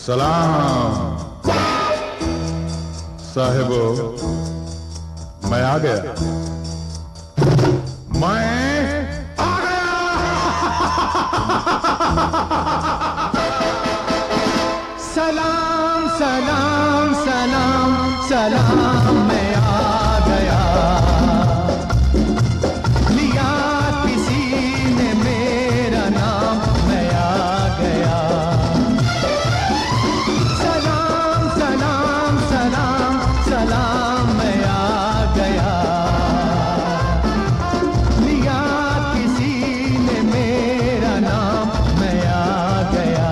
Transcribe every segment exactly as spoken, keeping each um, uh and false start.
सलाम साहिबो, मैं आ गया, मैं आ गया। सलाम सलाम सलाम सलाम, मैं आ गया। लिया किसी ने मेरा नाम, मैं आ गया। सलाम सलाम सलाम सलाम, मैं आ गया। लिया किसी ने मेरा नाम, मैं आ गया।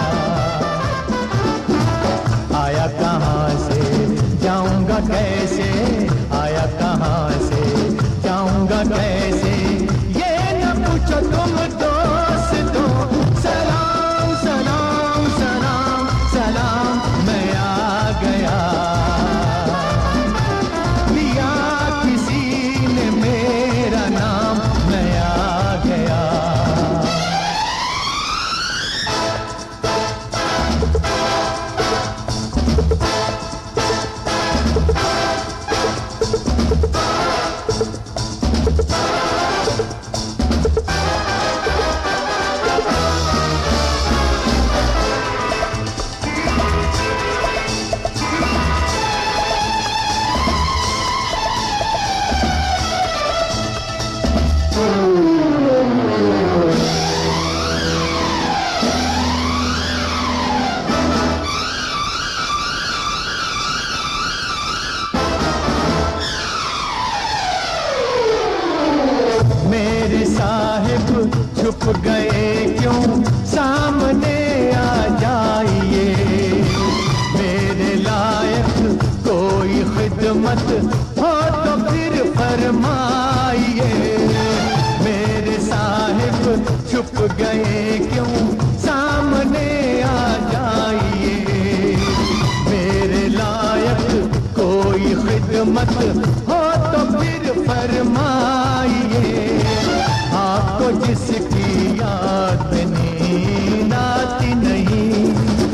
आया कहाँ से, जाऊंगा कैसे, आया कहाँ से, जाऊंगा कैसे, ये न पूछो तुम दोस्तों। सलाम सलाम सलाम सलाम, मैं आ गया। लिया किसी ने मेरा नाम, मैं आ गया। मेरे साहिब छुप गए क्यों, सामने आ जाइए। मेरे लायक कोई खिदमत हो तो फिर फरमाइए। मेरे साहिब छुप गए क्यों, सामने आ जाइए। मेरे लायक कोई खिदमत हो तो फिर फरमाइए। आपको जिसकी याद नींद आती नहीं,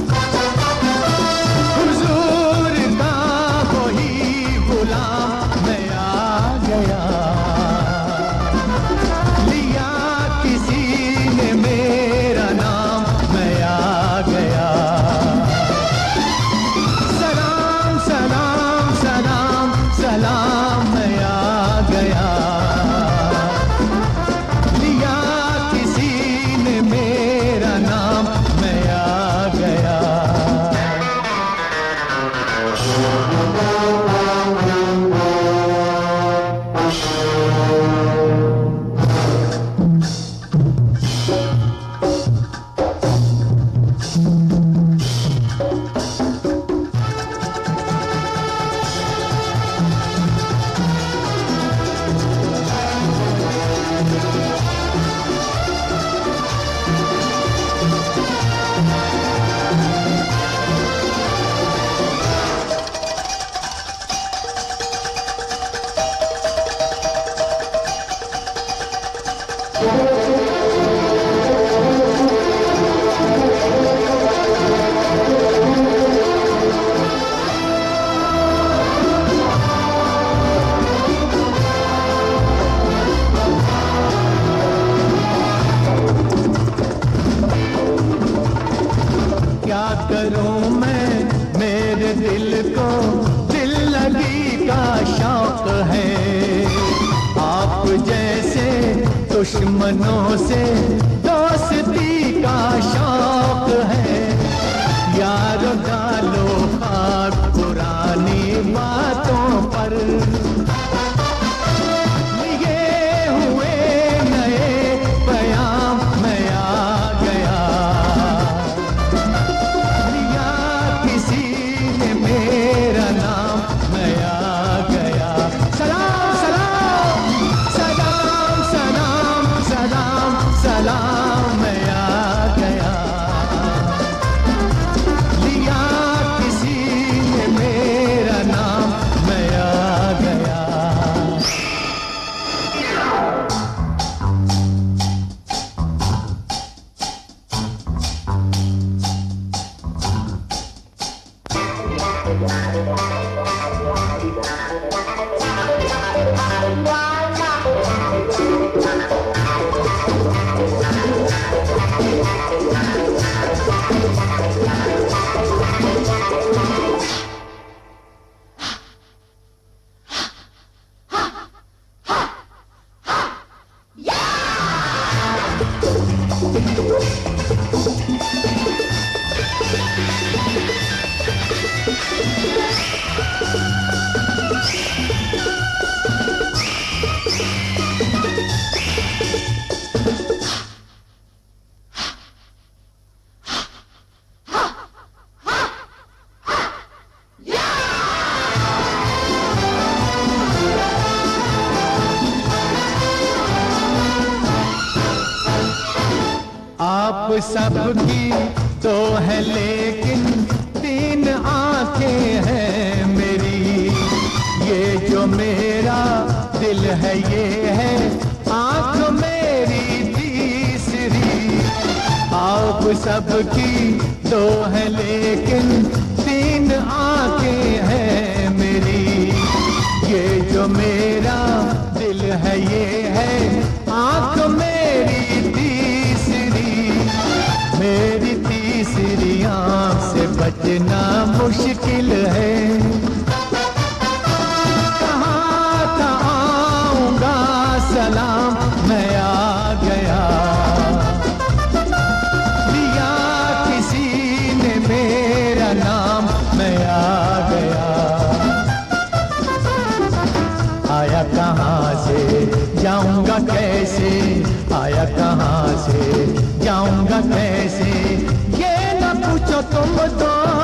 हुजूर का वही गुलाम, मैं आ गया। लिया किसी ने मेरा नाम, मैं आ गया। सलाम सलाम सलाम सलाम, मैं आ गया। लिया किसी ने मेरा नाम, मैं आ गया। क्या करूं मैं, मेरे दिल को दिल लगी का शौक है। आप जैसे दुश्मनों से दोस्ती का शौक है। यारो डालो खाक पुरानी बातों पर, लिए हुए नए बयां, मैं आ गया। लिया किसी ने मेरा नाम, मैं आ गया। सलाम सलाम सलाम सलाम सलाम सलाम। आप सबकी तो है लेकिन तीन आंखें हैं मेरी, ये जो मेरा दिल है ये है आंख मेरी तीसरी। आप सबकी तो है लेकिन तीन आंखें हैं मेरी, ये जो मेरा दिल है ये है आंख मेरी तीसरी। मेरी तीसरी आंख से बचना मुश्किल है। कहाँ था आऊंगा सलाम, मैं आ गया। लिया किसी ने मेरा नाम, मैं आ गया। आया कहाँ से जाऊंगा कैसे, आया कहाँ से जाऊंगा कैसे, ये न पूछो तुम तो।